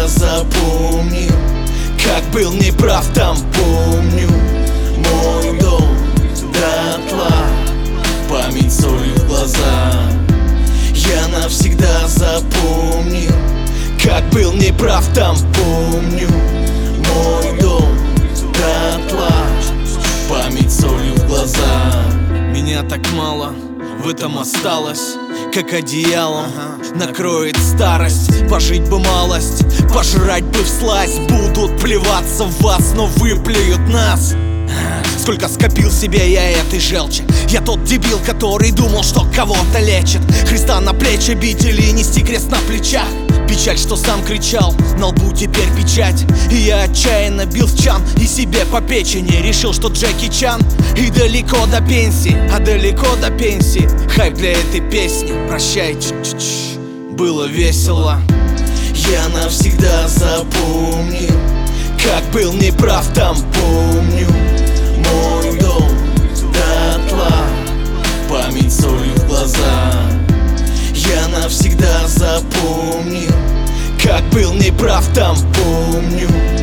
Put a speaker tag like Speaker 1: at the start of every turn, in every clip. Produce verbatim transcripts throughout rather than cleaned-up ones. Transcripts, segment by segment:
Speaker 1: запомнил, как был неправ там, помню. Мой дом дотла, память солью в глаза. Я навсегда запомнил, как был неправ там, помню. Мой дом дотла, память солью в глаза. Меня так мало в этом осталось, как одеялом накроет старость. Пожить бы малость, пожрать бы всласть. Будут плеваться в вас, но выплюют нас. Сколько скопил себе я этой желчи. Я тот дебил, который думал, что кого-то лечит. Христа на плечи бить или нести крест на плечах. Печаль, что сам кричал, на лбу теперь печать. И я отчаянно бил в чан и себе по печени. Решил, что Джеки Чан и далеко до пенсии. А далеко до пенсии хайп для этой песни. Прощай, ч-ч-ч, было весело. Я навсегда запомнил, как был неправ там, помню. Мой дом дотла, память солью в глаза. Я навсегда запомнил, как был неправ там, помню.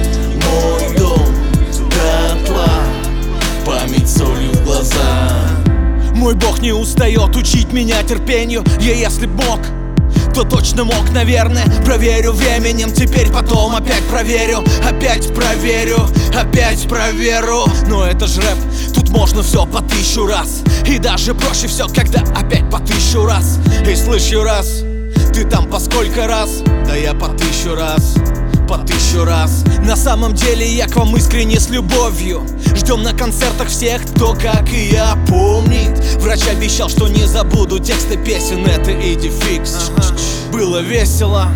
Speaker 1: Мой дом дотла, память солью в глаза. Мой Бог не устает учить меня терпению. Я если б мог, то точно мог, наверное. Проверю временем, теперь потом опять проверю. Опять проверю, опять проверю. Но это ж рэп, тут можно все по тысячу раз. И даже проще все, когда опять по тысячу раз. Эй, слышь, раз, ты там по сколько раз? Да я по тысячу раз, по тысячу раз. На самом деле я к вам искренне с любовью. Ждем на концертах всех, кто как и я помнит. Врач обещал, что не забуду тексты песен, это иди фикс. Ага. Было весело.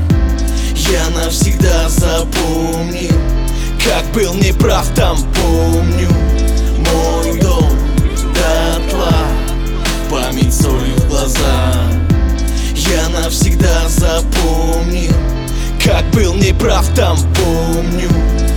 Speaker 1: Я навсегда запомнил, как был неправ там, помню. Мой дом дотла, память солью в глаза. Я навсегда запомнил, как был неправ там, помню.